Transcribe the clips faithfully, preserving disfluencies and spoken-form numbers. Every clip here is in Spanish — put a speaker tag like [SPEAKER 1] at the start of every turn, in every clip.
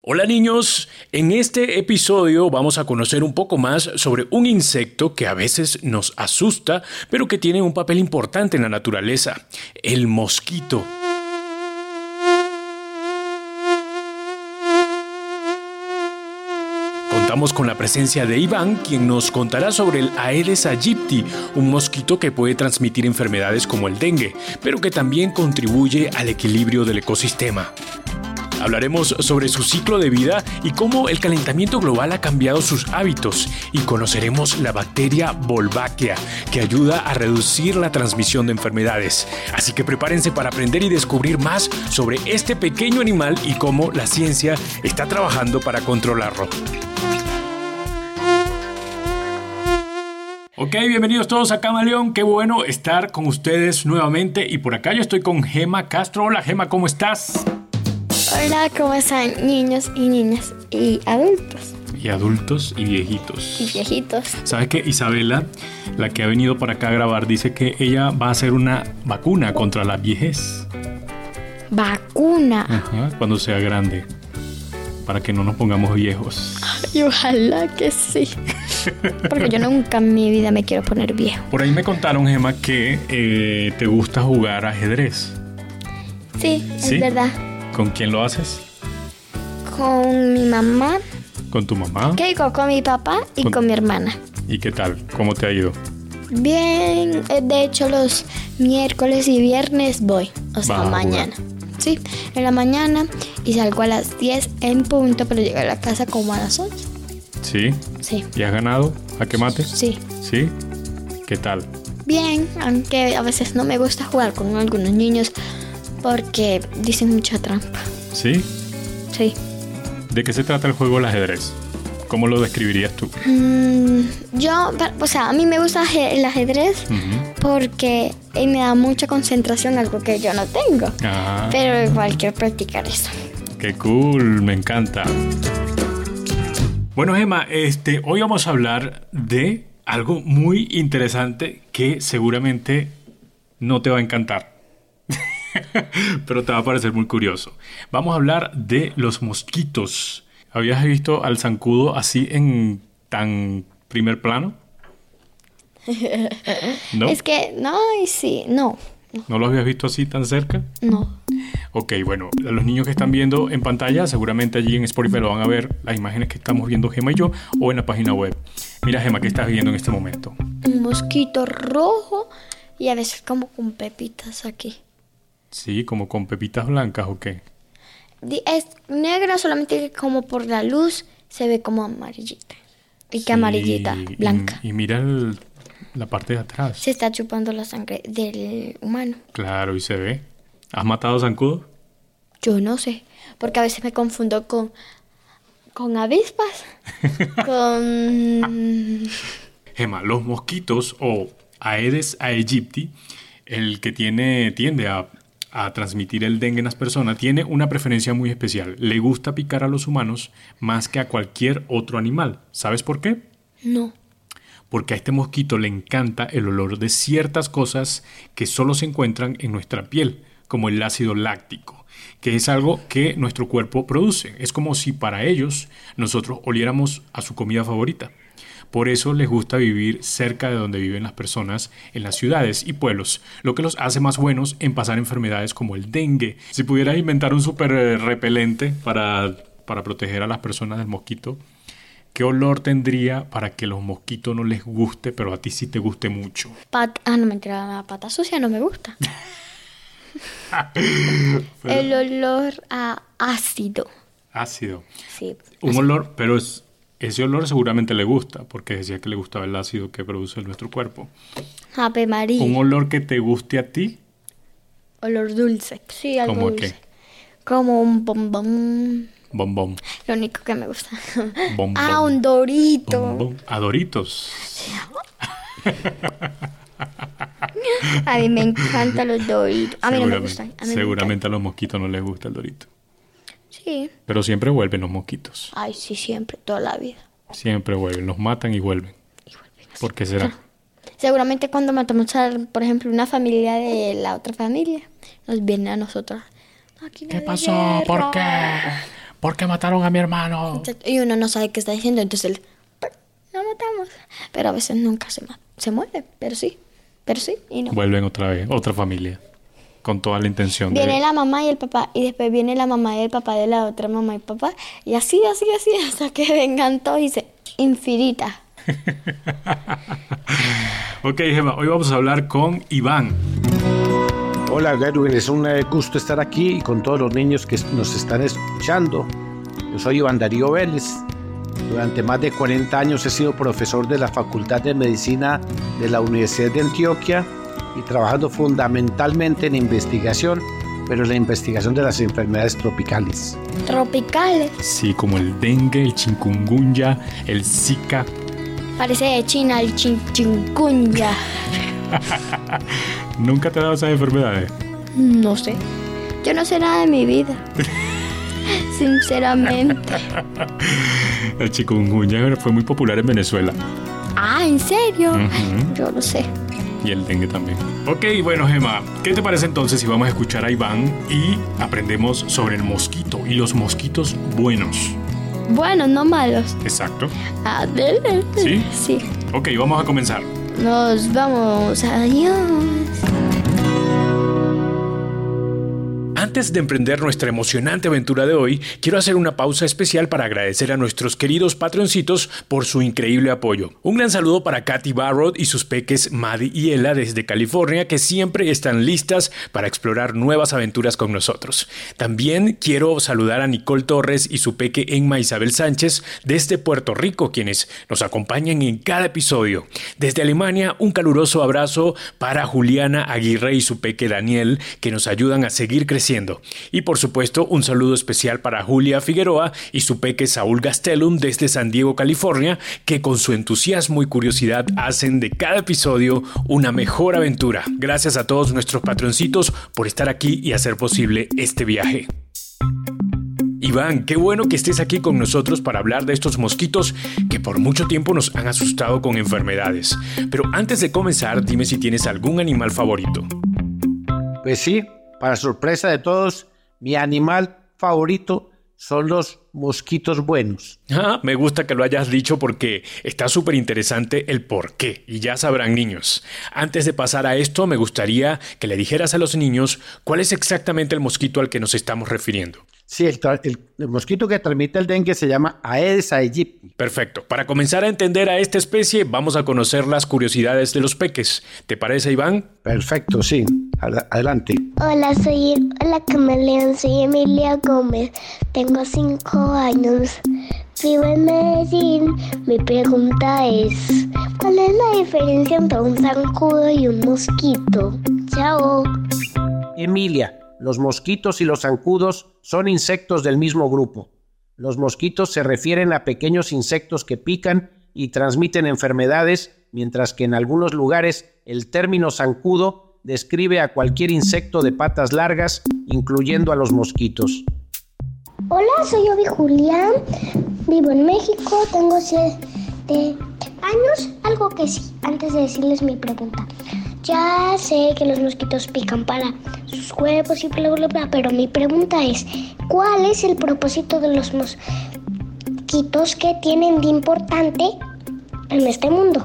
[SPEAKER 1] Hola niños, en este episodio vamos a conocer un poco más sobre un insecto que a veces nos asusta, pero que tiene un papel importante en la naturaleza, el mosquito. Contamos con la presencia de Iván, quien nos contará sobre el Aedes aegypti, un mosquito que puede transmitir enfermedades como el dengue, pero que también contribuye al equilibrio del ecosistema. Hablaremos sobre su ciclo de vida y cómo el calentamiento global ha cambiado sus hábitos, y conoceremos la bacteria Wolbachia, que ayuda a reducir la transmisión de enfermedades. Así que prepárense para aprender y descubrir más sobre este pequeño animal y cómo la ciencia está trabajando para controlarlo. Ok, bienvenidos todos a Camaleón, qué bueno estar con ustedes nuevamente, y por acá yo estoy con Gema Castro. Hola Gema, ¿cómo estás?
[SPEAKER 2] Hola, ¿cómo están niños y niñas y adultos?
[SPEAKER 1] Y adultos y viejitos.
[SPEAKER 2] Y viejitos.
[SPEAKER 1] ¿Sabes qué? Isabela, la que ha venido para acá a grabar, dice que ella va a hacer una vacuna contra la viejez.
[SPEAKER 2] ¿Vacuna?
[SPEAKER 1] Ajá, cuando sea grande, para que no nos pongamos viejos.
[SPEAKER 2] Ay, ojalá que sí. Porque yo nunca en mi vida me quiero poner viejo.
[SPEAKER 1] Por ahí me contaron, Gema, que eh, te gusta jugar ajedrez.
[SPEAKER 2] Sí,
[SPEAKER 1] ¿Sí?
[SPEAKER 2] Es verdad.
[SPEAKER 1] ¿Con quién lo haces?
[SPEAKER 2] Con mi mamá.
[SPEAKER 1] ¿Con tu mamá?
[SPEAKER 2] ¿Qué digo? Con mi papá y con, con mi hermana.
[SPEAKER 1] ¿Y qué tal? ¿Cómo te ha ido?
[SPEAKER 2] Bien, de hecho los miércoles y viernes voy, o sea, mañana. Sí, en la mañana, y salgo a las diez en punto, pero llego a la casa como a las once.
[SPEAKER 1] ¿Sí?
[SPEAKER 2] Sí.
[SPEAKER 1] ¿Y has ganado? ¿A qué mate?
[SPEAKER 2] Sí.
[SPEAKER 1] ¿Sí? ¿Qué tal?
[SPEAKER 2] Bien, aunque a veces no me gusta jugar con algunos niños porque dicen mucha trampa.
[SPEAKER 1] ¿Sí?
[SPEAKER 2] Sí.
[SPEAKER 1] ¿De qué se trata el juego del ajedrez? ¿Cómo lo describirías tú?
[SPEAKER 2] Mm, yo, o sea, a mí me gusta el ajedrez uh-huh. porque me da mucha concentración, algo que yo no tengo. Ah. Pero igual quiero practicar eso.
[SPEAKER 1] ¡Qué cool! Me encanta. Bueno, Gema, este, hoy vamos a hablar de algo muy interesante que seguramente no te va a encantar. Pero te va a parecer muy curioso. Vamos a hablar de los mosquitos. ¿Habías visto al zancudo así en tan primer plano? ¿No?
[SPEAKER 2] Es que, no, y sí, no,
[SPEAKER 1] no. ¿No lo habías visto así tan cerca?
[SPEAKER 2] No.
[SPEAKER 1] Ok, bueno, a los niños que están viendo en pantalla, seguramente allí en Spotify lo van a ver las imágenes que estamos viendo Gema y yo, o en la página web. Mira, Gema, ¿qué estás viendo en este momento?
[SPEAKER 2] Un mosquito rojo y a veces como con pepitas aquí.
[SPEAKER 1] Sí, como con pepitas blancas, ¿o qué?
[SPEAKER 2] Es negra, solamente que como por la luz se ve como amarillita. Y que sí, amarillita, blanca.
[SPEAKER 1] Y, y mira el, la parte de atrás.
[SPEAKER 2] Se está chupando la sangre del humano.
[SPEAKER 1] Claro, y se ve. ¿Has matado zancudos?
[SPEAKER 2] Yo no sé, porque a veces me confundo con, con avispas, con...
[SPEAKER 1] Gema, los mosquitos o Aedes aegypti, el que tiene tiende a... a transmitir el dengue en las personas, tiene una preferencia muy especial. Le gusta picar a los humanos más que a cualquier otro animal. ¿Sabes por qué?
[SPEAKER 2] No.
[SPEAKER 1] Porque a este mosquito le encanta el olor de ciertas cosas que solo se encuentran en nuestra piel, como el ácido láctico, que es algo que nuestro cuerpo produce. Es como si para ellos nosotros oliéramos a su comida favorita. Por eso les gusta vivir cerca de donde viven las personas en las ciudades y pueblos, lo que los hace más buenos en pasar enfermedades como el dengue. Si pudieras inventar un súper repelente para, para proteger a las personas del mosquito, ¿qué olor tendría para que los mosquitos no les guste, pero a ti sí te guste mucho?
[SPEAKER 2] Pat- ah, no, mentira, la pata sucia no me gusta. Pero... El olor a ácido.
[SPEAKER 1] Ácido.
[SPEAKER 2] Sí.
[SPEAKER 1] Un ácido. Olor, pero es... Ese olor seguramente le gusta, porque decía que le gustaba el ácido que produce nuestro cuerpo.
[SPEAKER 2] Ave María.
[SPEAKER 1] ¿Un olor que te guste a ti?
[SPEAKER 2] Olor dulce. Sí, algo
[SPEAKER 1] ¿Cómo
[SPEAKER 2] dulce.
[SPEAKER 1] Qué?
[SPEAKER 2] Como un bombón.
[SPEAKER 1] Bombón.
[SPEAKER 2] Lo único que me gusta.
[SPEAKER 1] Bombón.
[SPEAKER 2] Ah, un dorito.
[SPEAKER 1] Bombón. ¿A Doritos?
[SPEAKER 2] A mí me encantan los doritos. A mí no me gustan. A mí
[SPEAKER 1] seguramente a los mosquitos no les gusta el dorito.
[SPEAKER 2] Sí.
[SPEAKER 1] Pero siempre vuelven los mosquitos.
[SPEAKER 2] Ay, sí, siempre, toda la vida.
[SPEAKER 1] Siempre vuelven, los matan y vuelven.
[SPEAKER 2] Y vuelven.
[SPEAKER 1] ¿Por qué será?
[SPEAKER 2] Seguramente cuando matamos a, por ejemplo, una familia de la otra familia, nos vienen a nosotros.
[SPEAKER 1] ¿Qué pasó? ¿Por qué? ¿por qué mataron a mi hermano?
[SPEAKER 2] Y uno no sabe qué está diciendo, entonces él, lo matamos. Pero a veces nunca se, se muere, pero sí, pero sí y no.
[SPEAKER 1] Vuelven otra vez, otra familia, con toda la intención
[SPEAKER 2] viene
[SPEAKER 1] de...
[SPEAKER 2] Viene la mamá y el papá, y después viene la mamá y el papá de la otra mamá y papá, y así, así, así, hasta que vengan todos y se infinita.
[SPEAKER 1] Ok, Gemma, hoy vamos a hablar con Iván.
[SPEAKER 3] Hola, Gerwin, es un gusto estar aquí y con todos los niños que nos están escuchando. Yo soy Iván Darío Vélez. Durante más de cuarenta años he sido profesor de la Facultad de Medicina de la Universidad de Antioquia y trabajando fundamentalmente en investigación, pero en la investigación de las enfermedades tropicales.
[SPEAKER 2] ¿Tropicales?
[SPEAKER 1] Sí, como el dengue, el chikungunya, el zika.
[SPEAKER 2] Parece de China el chin chikungunya.
[SPEAKER 1] ¿Nunca te ha dado esas enfermedades?
[SPEAKER 2] No sé. Yo no sé nada de mi vida. Sinceramente.
[SPEAKER 1] El chikungunya fue muy popular en Venezuela.
[SPEAKER 2] Ah, ¿en serio?
[SPEAKER 1] Uh-huh.
[SPEAKER 2] Yo lo sé.
[SPEAKER 1] Y el dengue también. Ok, bueno, Gemma, ¿qué te parece entonces si vamos a escuchar a Iván y aprendemos sobre el mosquito y los mosquitos buenos?
[SPEAKER 2] Buenos, no malos.
[SPEAKER 1] Exacto.
[SPEAKER 2] Adelante.
[SPEAKER 1] ¿Sí?
[SPEAKER 2] Sí.
[SPEAKER 1] Ok, vamos a comenzar.
[SPEAKER 2] Nos vamos. Adiós.
[SPEAKER 1] Antes de emprender nuestra emocionante aventura de hoy, quiero hacer una pausa especial para agradecer a nuestros queridos patroncitos por su increíble apoyo. Un gran saludo para Katy Barrett y sus peques Maddie y Ella desde California, que siempre están listas para explorar nuevas aventuras con nosotros. También quiero saludar a Nicole Torres y su peque Emma Isabel Sánchez desde Puerto Rico, quienes nos acompañan en cada episodio. Desde Alemania, un caluroso abrazo para Juliana Aguirre y su peque Daniel, que nos ayudan a seguir creciendo. Y por supuesto, un saludo especial para Julia Figueroa y su peque Saúl Gastelum desde San Diego, California, que con su entusiasmo y curiosidad hacen de cada episodio una mejor aventura. Gracias a todos nuestros patroncitos por estar aquí y hacer posible este viaje. Iván, qué bueno que estés aquí con nosotros para hablar de estos mosquitos que por mucho tiempo nos han asustado con enfermedades. Pero antes de comenzar, dime si tienes algún animal favorito.
[SPEAKER 3] Pues sí. Para sorpresa de todos, mi animal favorito son los mosquitos buenos.
[SPEAKER 1] Ah, me gusta que lo hayas dicho porque está súper interesante el por qué, y ya sabrán, niños. Antes de pasar a esto, me gustaría que le dijeras a los niños cuál es exactamente el mosquito al que nos estamos refiriendo.
[SPEAKER 3] Sí, el, el, el mosquito que transmite el dengue se llama Aedes aegypti.
[SPEAKER 1] Perfecto. Para comenzar a entender a esta especie, vamos a conocer las curiosidades de los peques. ¿Te parece, Iván?
[SPEAKER 3] Perfecto, sí. Adelante.
[SPEAKER 4] Hola, soy Hola Camaleón, soy Emilia Gómez. Tengo cinco años. Vivo en Medellín. Mi pregunta es, ¿cuál es la diferencia entre un zancudo y un mosquito? Chao.
[SPEAKER 3] Emilia. Los mosquitos y los zancudos son insectos del mismo grupo. Los mosquitos se refieren a pequeños insectos que pican y transmiten enfermedades, mientras que en algunos lugares el término zancudo describe a cualquier insecto de patas largas, incluyendo a los mosquitos.
[SPEAKER 4] Hola, soy Obi Julián, vivo en México, tengo siete años, algo que sí, antes de decirles mi pregunta. Ya sé que los mosquitos pican para sus huevos y bla, bla, bla, pero mi pregunta es, ¿cuál es el propósito de los mosquitos que tienen de importante en este mundo?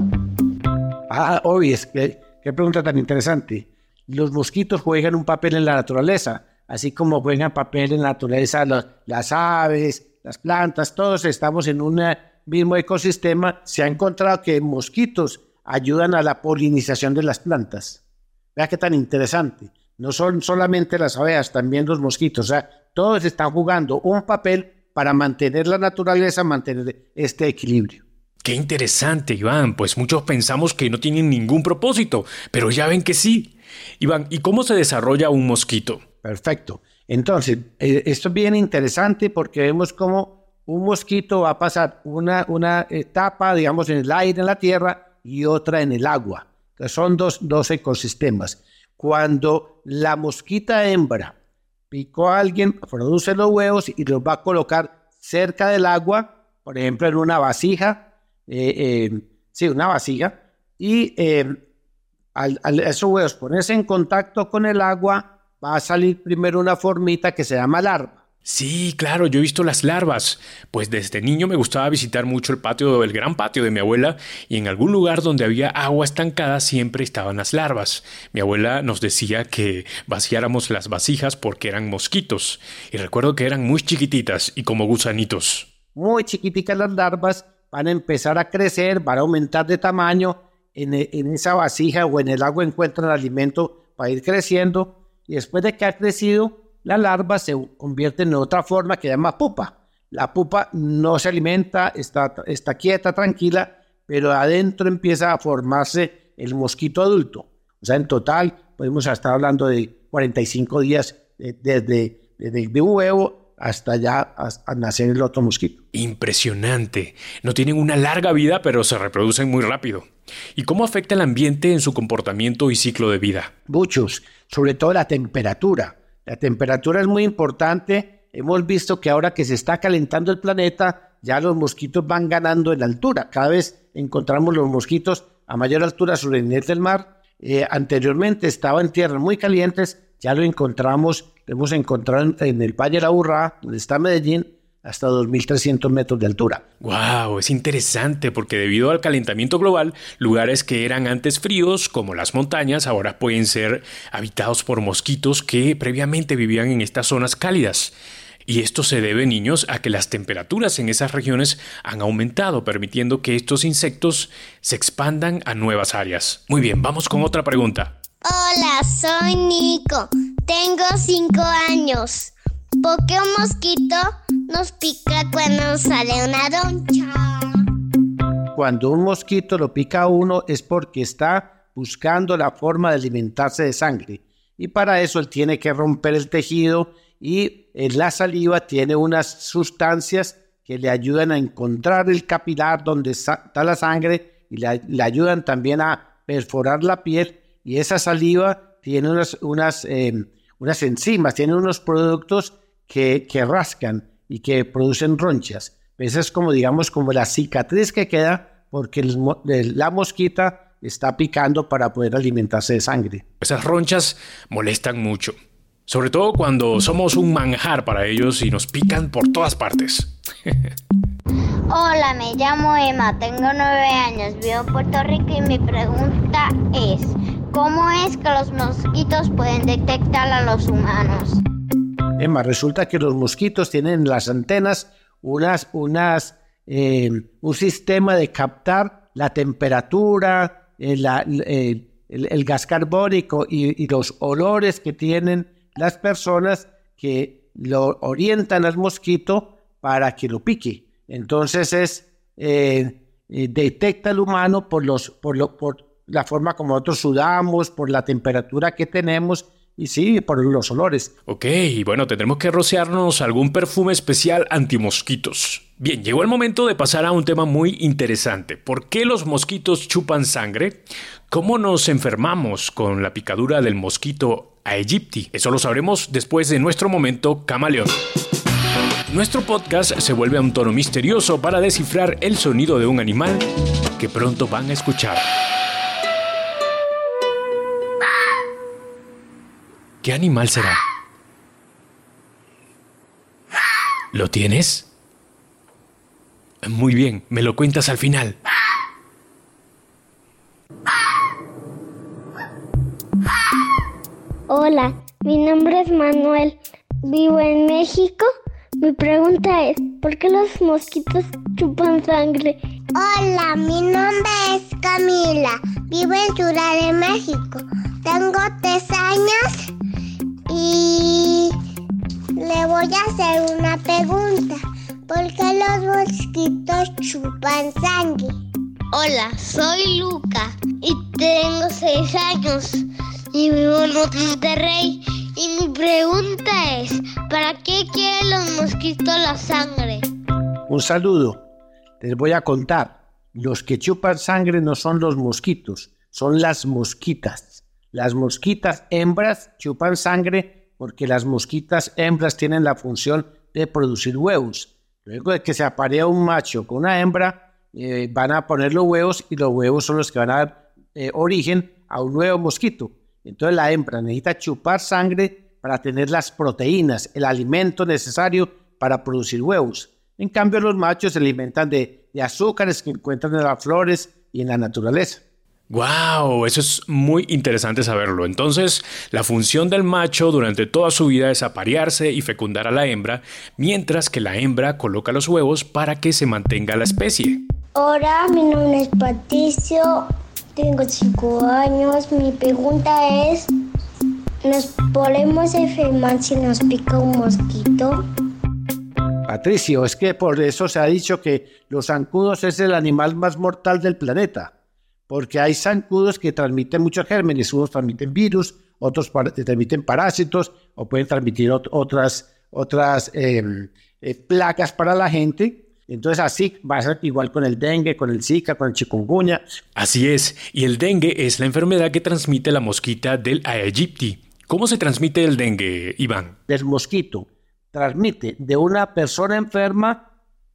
[SPEAKER 3] Ah, Obi, qué, qué pregunta tan interesante. Los mosquitos juegan un papel en la naturaleza, así como juegan papel en la naturaleza los, las aves, las plantas, todos estamos en un mismo ecosistema. Se ha encontrado que mosquitos ayudan a la polinización de las plantas. Vea qué tan interesante. No son solamente las abejas, también los mosquitos. O sea, todos están jugando un papel para mantener la naturaleza, mantener este equilibrio.
[SPEAKER 1] Qué interesante, Iván. Pues muchos pensamos que no tienen ningún propósito, pero ya ven que sí. Iván, ¿y cómo se desarrolla un mosquito?
[SPEAKER 3] Perfecto. Entonces, eh, esto es bien interesante porque vemos cómo un mosquito va a pasar una, una etapa, digamos, en el aire, en la tierra, y otra en el agua, que son dos, dos ecosistemas. Cuando la mosquita hembra picó a alguien, produce los huevos y los va a colocar cerca del agua, por ejemplo en una vasija, eh, eh, sí, una vasija, y eh, al, al esos huevos ponerse en contacto con el agua, va a salir primero una formita que se llama larva.
[SPEAKER 1] Sí, claro, yo he visto las larvas. Pues desde niño me gustaba visitar mucho el patio, el gran patio de mi abuela, y en algún lugar donde había agua estancada siempre estaban las larvas. Mi abuela nos decía que vaciáramos las vasijas porque eran mosquitos, y recuerdo que eran muy chiquititas y como gusanitos.
[SPEAKER 3] Muy chiquiticas las larvas, van a empezar a crecer, van a aumentar de tamaño, en, en esa vasija o en el agua encuentran alimento para ir creciendo, y después de que ha crecido, la larva se convierte en otra forma que se llama pupa. La pupa no se alimenta, está, está quieta, tranquila, pero adentro empieza a formarse el mosquito adulto. O sea, en total podemos estar hablando de cuarenta y cinco días eh, desde, desde de un huevo hasta ya a, a nacer el otro mosquito.
[SPEAKER 1] Impresionante. No tienen una larga vida, pero se reproducen muy rápido. ¿Y cómo afecta el ambiente en su comportamiento y ciclo de vida?
[SPEAKER 3] Muchos, sobre todo la temperatura. La temperatura es muy importante. Hemos visto que ahora que se está calentando el planeta, ya los mosquitos van ganando en altura. Cada vez encontramos los mosquitos a mayor altura sobre el nivel del mar. Eh, anteriormente estaba en tierras muy calientes, ya lo encontramos, lo hemos encontrado en, en el Valle de la Aburrá, donde está Medellín, hasta dos mil trescientos metros de altura.
[SPEAKER 1] ¡Wow! Es interesante porque debido al calentamiento global, lugares que eran antes fríos, como las montañas, ahora pueden ser habitados por mosquitos que previamente vivían en estas zonas cálidas. Y esto se debe, niños, a que las temperaturas en esas regiones han aumentado, permitiendo que estos insectos se expandan a nuevas áreas. Muy bien, vamos con otra pregunta.
[SPEAKER 5] Hola, soy Nico. Tengo cinco años. ¿Por qué un mosquito nos pica cuando sale una roncha?
[SPEAKER 3] Cuando un mosquito lo pica a uno es porque está buscando la forma de alimentarse de sangre. Y para eso él tiene que romper el tejido y en la saliva tiene unas sustancias que le ayudan a encontrar el capilar donde está la sangre y le, le ayudan también a perforar la piel. Y esa saliva tiene unas, unas, eh, unas enzimas, tiene unos productos que, que rascan y que producen ronchas. Esa es como, digamos, como la cicatriz que queda porque el, la mosquita está picando para poder alimentarse de sangre.
[SPEAKER 1] Esas ronchas molestan mucho, sobre todo cuando somos un manjar para ellos y nos pican por todas partes.
[SPEAKER 5] Hola, me llamo Emma, tengo nueve años, vivo en Puerto Rico y mi pregunta es, ¿cómo es que los mosquitos pueden detectar a los humanos?
[SPEAKER 3] Emma, resulta que los mosquitos tienen en las antenas unas, unas, eh, un sistema de captar la temperatura, eh, la, eh, el, el gas carbónico y, y los olores que tienen las personas que lo orientan al mosquito para que lo pique. Entonces es eh, eh, detecta al humano por, los, por, lo, por la forma como nosotros sudamos, por la temperatura que tenemos y sí, por los olores.
[SPEAKER 1] Ok, bueno, tendremos que rociarnos algún perfume especial antimosquitos. Bien, llegó el momento de pasar a un tema muy interesante. ¿Por qué los mosquitos chupan sangre? ¿Cómo nos enfermamos con la picadura del mosquito aegypti? Eso lo sabremos después de nuestro momento camaleón. Nuestro podcast se vuelve a un tono misterioso para descifrar el sonido de un animal que pronto van a escuchar. ¿Qué animal será? ¿Lo tienes? Muy bien, me lo cuentas al final.
[SPEAKER 4] Hola, mi nombre es Manuel. Vivo en México. Mi pregunta es, ¿por qué los mosquitos chupan sangre?
[SPEAKER 5] Hola, mi nombre es Camila. Vivo en Ciudad de México. Tengo tres años y le voy a hacer una pregunta. ¿Por qué los mosquitos chupan sangre? Hola, soy Luca y tengo seis años y vivo en Monterrey. Y mi pregunta es, ¿para qué quieren los mosquitos la sangre?
[SPEAKER 3] Un saludo. Les voy a contar. Los que chupan sangre no son los mosquitos, son las mosquitas. Las mosquitas hembras chupan sangre porque las mosquitas hembras tienen la función de producir huevos. Luego de que se aparea un macho con una hembra, eh, van a poner los huevos y los huevos son los que van a dar eh, origen a un nuevo mosquito. Entonces la hembra necesita chupar sangre para tener las proteínas, el alimento necesario para producir huevos. En cambio, los machos se alimentan de, de azúcares que encuentran en las flores y en la naturaleza.
[SPEAKER 1] ¡Wow! Eso es muy interesante saberlo. Entonces, la función del macho durante toda su vida es aparearse y fecundar a la hembra, mientras que la hembra coloca los huevos para que se mantenga la especie.
[SPEAKER 4] Hola, mi nombre es Patricio, tengo cinco años. Mi pregunta es, ¿nos podemos enfermar si nos pica un mosquito?
[SPEAKER 3] Patricio, es que por eso se ha dicho que los zancudos es el animal más mortal del planeta, porque hay zancudos que transmiten muchos gérmenes, unos transmiten virus, otros para, transmiten parásitos o pueden transmitir ot- otras, otras eh, eh, plagas para la gente. Entonces así va a ser igual con el dengue, con el zika, con el chikungunya.
[SPEAKER 1] Así es, y el dengue es la enfermedad que transmite la mosquita del Aegypti. ¿Cómo se transmite el dengue, Iván?
[SPEAKER 3] El mosquito transmite de una persona enferma,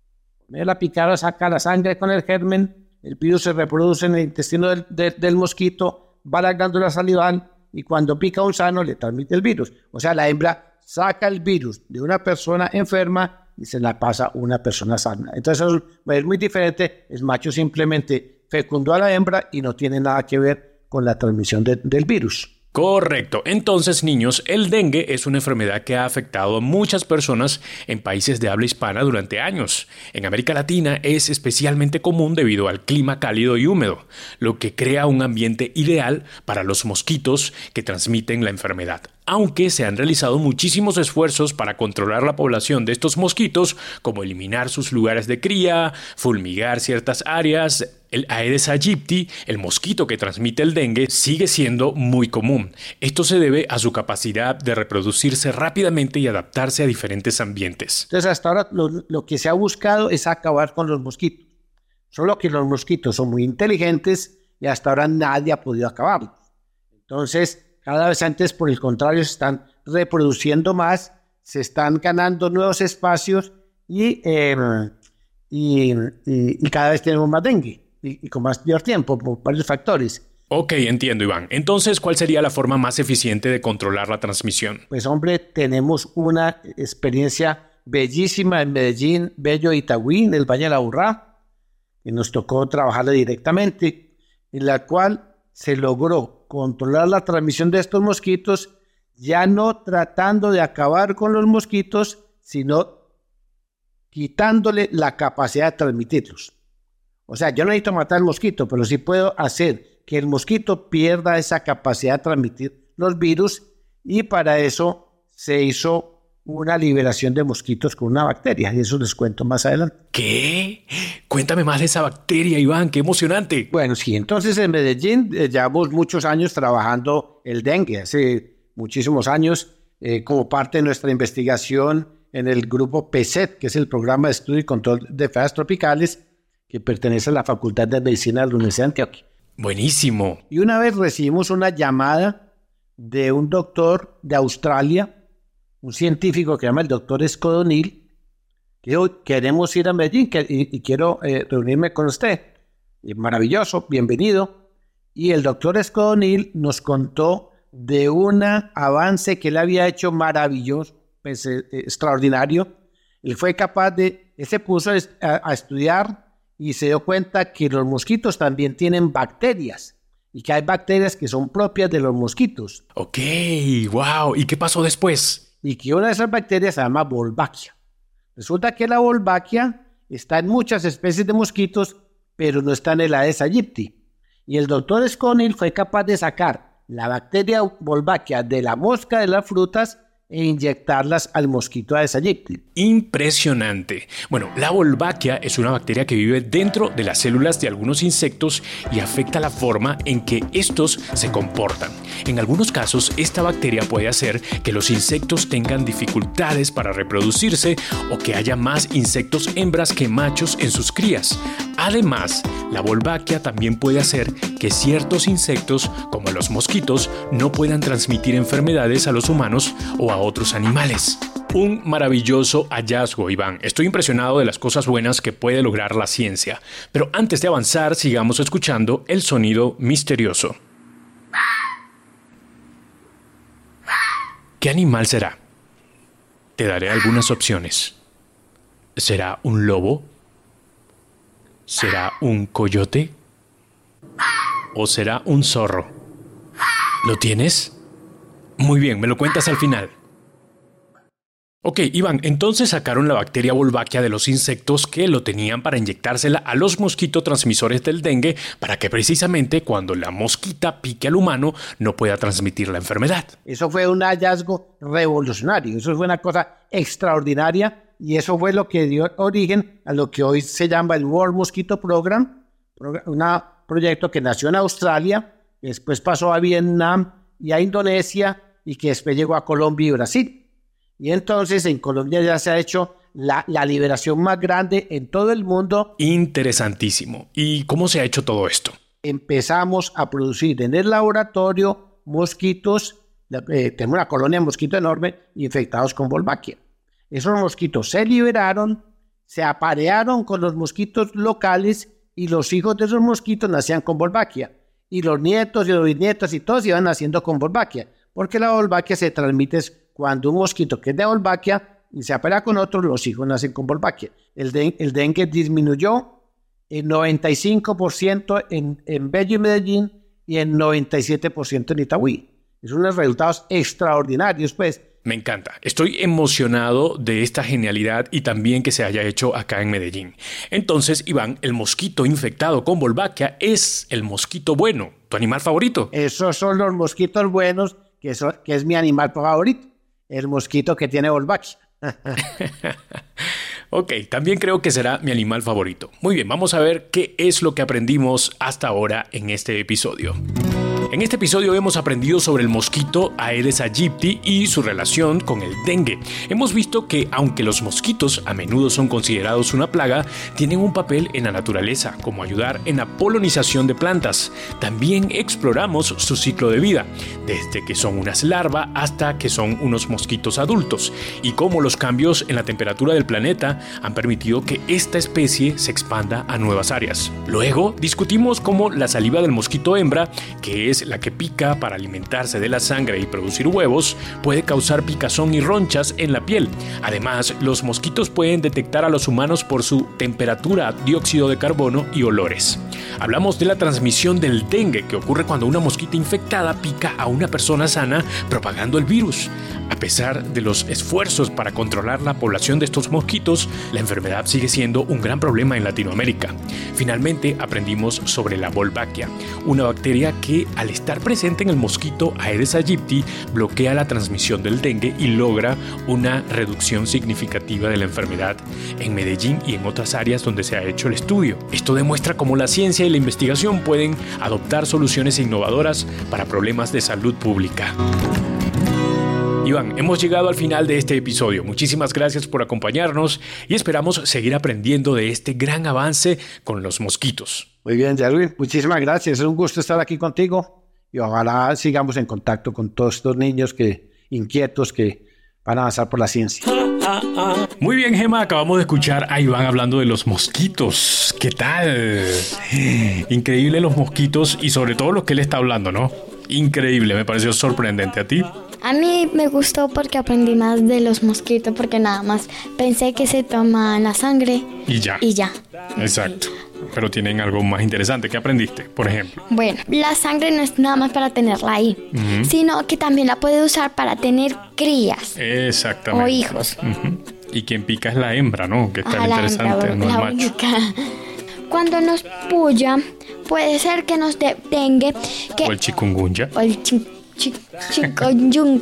[SPEAKER 3] la picada saca la sangre con el germen, el virus se reproduce en el intestino del, de, del mosquito, va a la glándula salival y cuando pica un sano le transmite el virus. O sea, la hembra saca el virus de una persona enferma y se la pasa a una persona sana. Entonces eso es muy diferente. El macho simplemente fecundó a la hembra y no tiene nada que ver con la transmisión de, del virus.
[SPEAKER 1] Correcto. Entonces, niños, el dengue es una enfermedad que ha afectado a muchas personas en países de habla hispana durante años. En América Latina es especialmente común debido al clima cálido y húmedo, lo que crea un ambiente ideal para los mosquitos que transmiten la enfermedad. Aunque se han realizado muchísimos esfuerzos para controlar la población de estos mosquitos, como eliminar sus lugares de cría, fulmigar ciertas áreas, el Aedes aegypti, el mosquito que transmite el dengue, sigue siendo muy común. Esto se debe a su capacidad de reproducirse rápidamente y adaptarse a diferentes ambientes.
[SPEAKER 3] Entonces hasta ahora lo, lo que se ha buscado es acabar con los mosquitos. Solo que los mosquitos son muy inteligentes y hasta ahora nadie ha podido acabarlos. Entonces, cada vez antes, por el contrario, se están reproduciendo más, se están ganando nuevos espacios y, eh, y, y, y cada vez tenemos más dengue y, y con más mayor tiempo, por varios factores.
[SPEAKER 1] Ok, entiendo, Iván. Entonces, ¿cuál sería la forma más eficiente de controlar la transmisión?
[SPEAKER 3] Pues, hombre, tenemos una experiencia bellísima en Medellín, Bello Itagüí, en el Valle de la Aburrá, que nos tocó trabajarla directamente, en la cual se logró controlar la transmisión de estos mosquitos, ya no tratando de acabar con los mosquitos, sino quitándole la capacidad de transmitirlos. O sea, yo no necesito matar al mosquito, pero sí puedo hacer que el mosquito pierda esa capacidad de transmitir los virus, y para eso se hizo una liberación de mosquitos con una bacteria, y eso les cuento más adelante.
[SPEAKER 1] ¿Qué? Cuéntame más de esa bacteria, Iván, qué emocionante.
[SPEAKER 3] Bueno, sí, entonces en Medellín eh, llevamos muchos años trabajando el dengue, hace muchísimos años, eh, como parte de nuestra investigación en el grupo P E S E T, que es el Programa de Estudio y Control de Enfermedades Tropicales, que pertenece a la Facultad de Medicina de la Universidad de Antioquia.
[SPEAKER 1] Buenísimo.
[SPEAKER 3] Y una vez recibimos una llamada de un doctor de Australia, un científico que se llama el doctor Scott O'Neill, que dijo: queremos ir a Medellín que, y, y quiero eh, reunirme con usted. Y maravilloso, bienvenido. Y el doctor Scott O'Neill nos contó de un avance que él había hecho maravilloso, pues, eh, extraordinario. Él fue capaz de, él se puso a, a estudiar y se dio cuenta que los mosquitos también tienen bacterias y que hay bacterias que son propias de los mosquitos.
[SPEAKER 1] Ok, wow. ¿Y qué pasó después?
[SPEAKER 3] Y que una de esas bacterias se llama Wolbachia. Resulta que la Wolbachia está en muchas especies de mosquitos, pero no está en el Aedes aegypti. Y el doctor Scott O'Neill fue capaz de sacar la bacteria Wolbachia de la mosca de las frutas e inyectarlas al mosquito Aedes aegypti.
[SPEAKER 1] Impresionante. Bueno, la Wolbachia es una bacteria que vive dentro de las células de algunos insectos y afecta la forma en que estos se comportan. En algunos casos, esta bacteria puede hacer que los insectos tengan dificultades para reproducirse o que haya más insectos hembras que machos en sus crías. Además, la Wolbachia también puede hacer que ciertos insectos, como los mosquitos, no puedan transmitir enfermedades a los humanos o a otros animales. Un maravilloso hallazgo, Iván. Estoy impresionado de las cosas buenas que puede lograr la ciencia. Pero antes de avanzar, sigamos escuchando el sonido misterioso. ¿Qué animal será? Te daré algunas opciones. ¿Será un lobo? ¿Será un coyote? ¿O será un zorro? ¿Lo tienes? Muy bien, me lo cuentas al final. Ok, Iván, entonces sacaron la bacteria Wolbachia de los insectos que lo tenían para inyectársela a los mosquitos transmisores del dengue para que precisamente cuando la mosquita pique al humano no pueda transmitir la enfermedad.
[SPEAKER 3] Eso fue un hallazgo revolucionario, eso fue una cosa extraordinaria y eso fue lo que dio origen a lo que hoy se llama el World Mosquito Program, un proyecto que nació en Australia, después pasó a Vietnam y a Indonesia y que después llegó a Colombia y Brasil. Y entonces en Colombia ya se ha hecho la, la liberación más grande en todo el mundo.
[SPEAKER 1] Interesantísimo. ¿Y cómo se ha hecho todo esto?
[SPEAKER 3] Empezamos a producir en el laboratorio mosquitos, eh, tenemos una colonia de mosquitos enorme infectados con Wolbachia. Esos mosquitos se liberaron, se aparearon con los mosquitos locales y los hijos de esos mosquitos nacían con Wolbachia. Y los nietos y los bisnietos y todos iban naciendo con Wolbachia, porque la Wolbachia se transmite cuando un mosquito que es de Wolbachia y se aparea con otros, los hijos nacen con Wolbachia. El, de, el dengue disminuyó en noventa y cinco por ciento en, en Bello y Medellín y en noventa y siete por ciento en Itagüí. Es unos resultados extraordinarios, pues.
[SPEAKER 1] Me encanta. Estoy emocionado de esta genialidad y también que se haya hecho acá en Medellín. Entonces, Iván, el mosquito infectado con Wolbachia es el mosquito bueno, tu animal favorito.
[SPEAKER 3] Esos son los mosquitos buenos, que, son, que es mi animal favorito. El mosquito que tiene Wolbachia.
[SPEAKER 1] Ok, también creo que será mi animal favorito. Muy bien, vamos a ver qué es lo que aprendimos hasta ahora en este episodio. En este episodio hemos aprendido sobre el mosquito Aedes aegypti y su relación con el dengue. Hemos visto que aunque los mosquitos a menudo son considerados una plaga, tienen un papel en la naturaleza, como ayudar en la polinización de plantas. También exploramos su ciclo de vida, desde que son unas larvas hasta que son unos mosquitos adultos, y cómo los cambios en la temperatura del planeta han permitido que esta especie se expanda a nuevas áreas. Luego discutimos cómo la saliva del mosquito hembra, que es la que pica para alimentarse de la sangre y producir huevos, puede causar picazón y ronchas en la piel. Además, los mosquitos pueden detectar a los humanos por su temperatura, dióxido de carbono y olores. Hablamos de la transmisión del dengue, que ocurre cuando una mosquita infectada pica a una persona sana, propagando el virus. A pesar de los esfuerzos para controlar la población de estos mosquitos, la enfermedad sigue siendo un gran problema en Latinoamérica. Finalmente, aprendimos sobre la Wolbachia, una bacteria que, al estar presente en el mosquito Aedes aegypti, bloquea la transmisión del dengue y logra una reducción significativa de la enfermedad en Medellín y en otras áreas donde se ha hecho el estudio. Esto demuestra cómo la ciencia y la investigación pueden adoptar soluciones innovadoras para problemas de salud pública. Iván, hemos llegado al final de este episodio. Muchísimas gracias por acompañarnos y esperamos seguir aprendiendo de este gran avance con los mosquitos.
[SPEAKER 3] Muy bien, Jerwin, muchísimas gracias. Es un gusto estar aquí contigo y ojalá sigamos en contacto con todos estos niños que, inquietos que van a avanzar por la ciencia.
[SPEAKER 1] Muy bien, Gemma, acabamos de escuchar a Iván hablando de los mosquitos. ¿Qué tal? Increíble los mosquitos y sobre todo los que él está hablando, ¿no? Increíble, me pareció sorprendente. ¿A ti?
[SPEAKER 2] A mí me gustó porque aprendí más de los mosquitos, porque nada más pensé que se toman la sangre
[SPEAKER 1] y ya.
[SPEAKER 2] Y ya.
[SPEAKER 1] Exacto. Pero tienen algo más interesante. ¿Qué aprendiste, por ejemplo?
[SPEAKER 2] Bueno, la sangre no es nada más para tenerla ahí, uh-huh. sino que también la puede usar para tener crías.
[SPEAKER 1] Exactamente.
[SPEAKER 2] O hijos.
[SPEAKER 1] Uh-huh. Y quien pica es la hembra, ¿no? Que está interesante,
[SPEAKER 2] hembra,
[SPEAKER 1] no el
[SPEAKER 2] la
[SPEAKER 1] macho.
[SPEAKER 2] única. Cuando nos puya, puede ser que nos dé dengue. Que,
[SPEAKER 1] o el chikungunya.
[SPEAKER 2] O el chi, chi, chikungunya.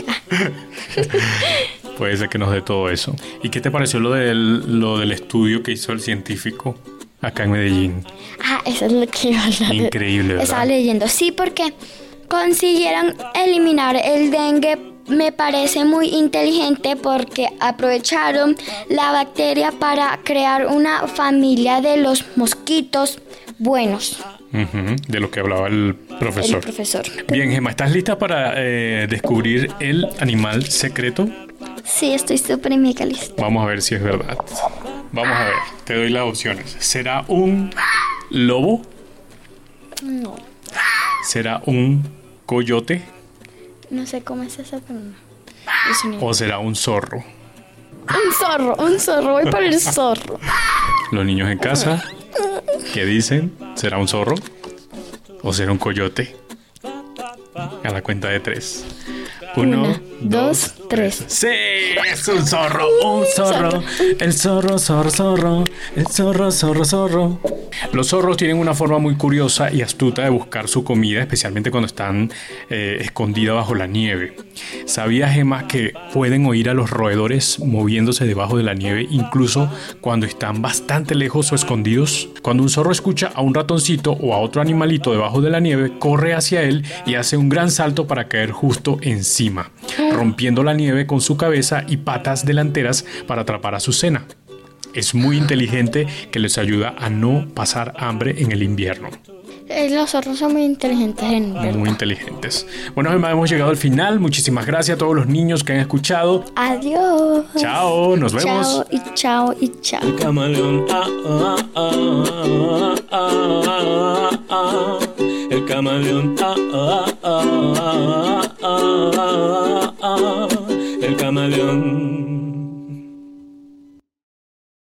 [SPEAKER 1] Puede ser que nos dé todo eso. ¿Y qué te pareció lo del, lo del estudio que hizo el científico acá en Medellín?
[SPEAKER 2] Ah, eso es lo que iba a hablar.
[SPEAKER 1] Increíble, ¿verdad?
[SPEAKER 2] Estaba leyendo. Sí, porque consiguieron eliminar el dengue. Me parece muy inteligente porque aprovecharon la bacteria para crear una familia de los mosquitos buenos.
[SPEAKER 1] Uh-huh, de lo que hablaba el profesor.
[SPEAKER 2] El profesor.
[SPEAKER 1] Bien, Gemma, ¿estás lista para eh, descubrir el animal secreto?
[SPEAKER 2] Sí, estoy súper mega lista.
[SPEAKER 1] Vamos a ver si es verdad. Vamos a ver, te doy las opciones. ¿Será un lobo?
[SPEAKER 2] No.
[SPEAKER 1] ¿Será un coyote?
[SPEAKER 2] No sé cómo es esa, pero no.
[SPEAKER 1] ¿O será un zorro?
[SPEAKER 2] Un zorro, un zorro, voy por el zorro.
[SPEAKER 1] Los niños en casa, ¿qué dicen? ¿Será un zorro? ¿O será un coyote? A la cuenta de tres. Uno,
[SPEAKER 2] Una, dos, tres.
[SPEAKER 1] ¡Sí! ¡Es un zorro! ¡Un zorro! El zorro, zorro, zorro. El zorro, zorro, zorro. Los zorros tienen una forma muy curiosa y astuta de buscar su comida, especialmente cuando están eh, escondidas bajo la nieve. ¿Sabías, Gemma, que pueden oír a los roedores moviéndose debajo de la nieve, incluso cuando están bastante lejos o escondidos? Cuando un zorro escucha a un ratoncito o a otro animalito debajo de la nieve, corre hacia él y hace un gran salto para caer justo encima, rompiendo la nieve con su cabeza y patas delanteras para atrapar a su cena. Es muy inteligente, que les ayuda a no pasar hambre en el invierno.
[SPEAKER 2] Eh, Los zorros son muy inteligentes en verdad.
[SPEAKER 1] Muy inteligentes. Bueno, Gemma, hemos llegado al final. Muchísimas gracias a todos los niños que han escuchado.
[SPEAKER 2] Adiós.
[SPEAKER 1] Chao, nos vemos.
[SPEAKER 2] Chao y chao y chao.
[SPEAKER 6] El camaleón, ah, ah, ah, ah, ah, ah. El camaleón, ah, ah, ah, ah, ah, ah. El camaleón.